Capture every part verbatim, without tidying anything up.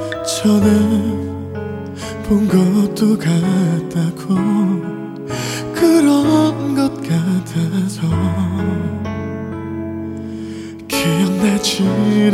전에 본 것도 같다고 그런 것 같아서 기억나지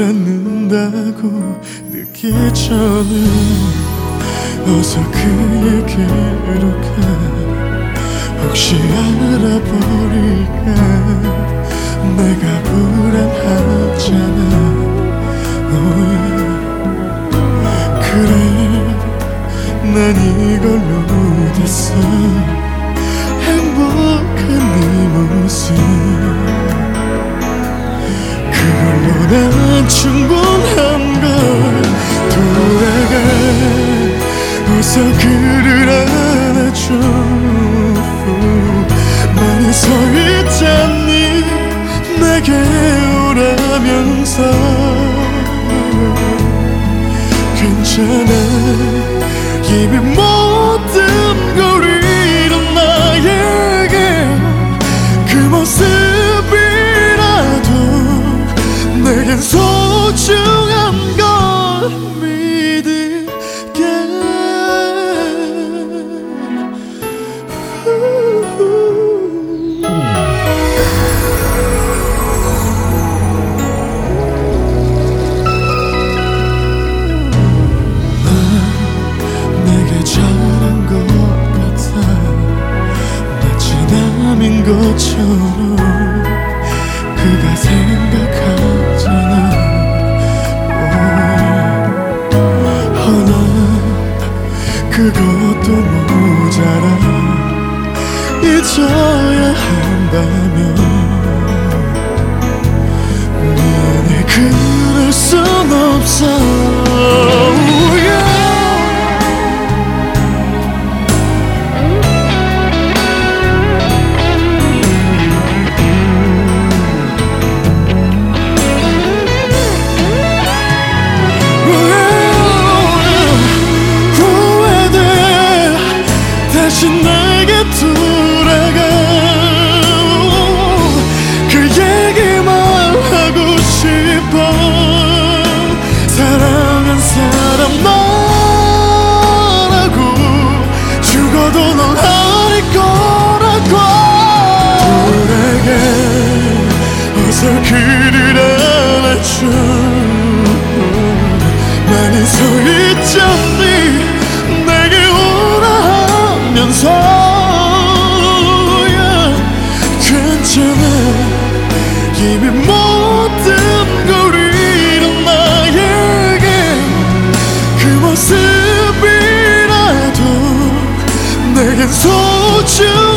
않는다고 느끼기 전에 어서 그 얘기로 가. 혹시 알아버릴까 내가 불안하잖아. oh yeah. 그래 난 이걸로 됐어. 행복한 네 모습 그걸로 난 충분한 걸. 돌아가 어서 그를 안아줘. 많이 서 있잖니 내게 오라면서. 괜찮아 이미 모든 걸 잃은 나에게 그 모습이라도 내겐 소중한 걸 믿을게. 남인 것처럼 그가 생각하잖아. 허나 그것도 모자라. 잊어야 한다면 미안해 그럴 순 없어. 다시 내게 돌아가. 그 얘기만 하고 싶어. 사랑한 사람 너라고 죽어도 넌 아닐 거라고. 돌아가 어서 그를 안아줘. 많이 서 있잖니 내게 오라 하면서. yeah. 괜찮아 이미 모든 걸 잃은 나에게 그 모습이라도 내겐 소중.